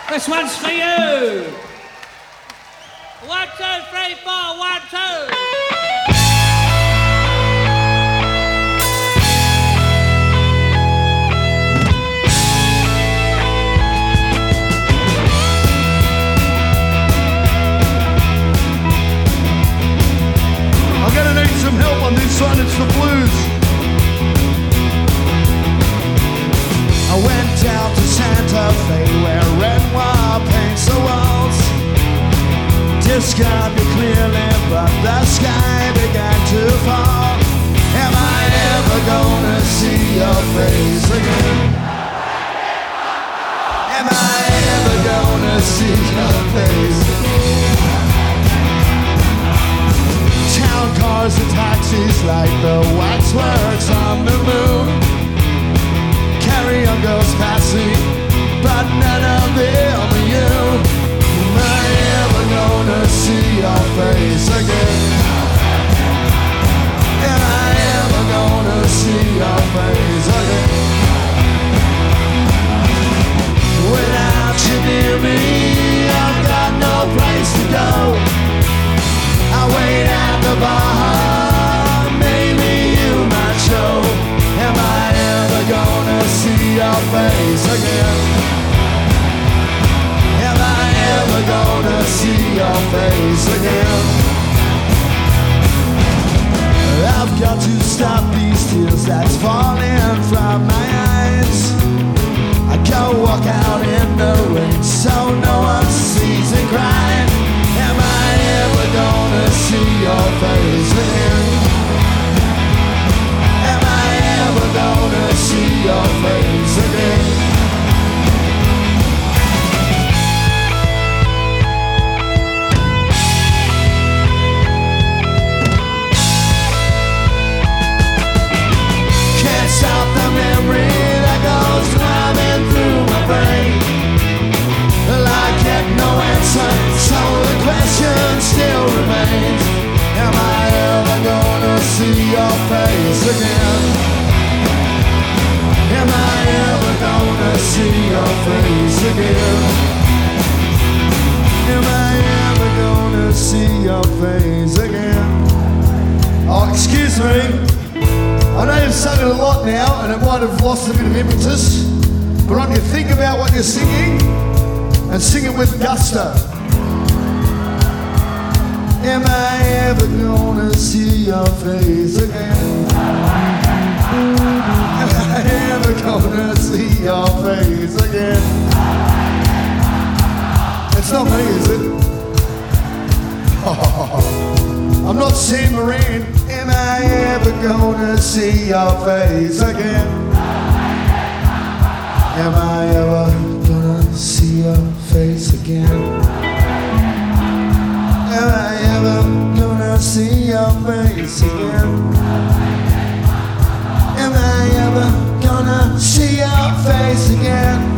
This one's for you. 1, 2, 3, 4, 1, 2. I'm gonna need some help on this one, it's the blues. I went down to Santa Fe where red wine paints the walls. Described it clearly, but the sky began to fall. Am I ever gonna see your face again? Am I ever gonna see your face again? Town cars and taxis like the waxworks on the moon. Carry on girls passing, but none of them are you. Am I ever gonna see your face again? Am I ever gonna see your face again? Without you near me, I've got no place to go. I wait at the bar, maybe you might show. Am I ever gonna see your face again? Am I ever gonna see your face again? I've got to stop these tears that's falling from my eyes. I go walk out in the rain so no one sees me crying. Am I ever gonna see your face again? Am I ever gonna see your face again? Can't stop the memory that goes throbbing through my brain. I get no answer, so the question still remains. Am I ever gonna see your face again? Am I ever gonna see your face again? Am I ever gonna see your face again? Oh, excuse me. I know you've sung it a lot now and it might have lost a bit of impetus, but I want you to think about what you're singing and sing it with gusto. Am I ever gonna see your face again? Am I ever gonna see your face again? It's not me, is it? Oh, I'm not Sam Moran. Am I ever gonna see your face again? Am I ever gonna see your face again? Am I ever gonna see your face again? Am I ever gonna see your face again?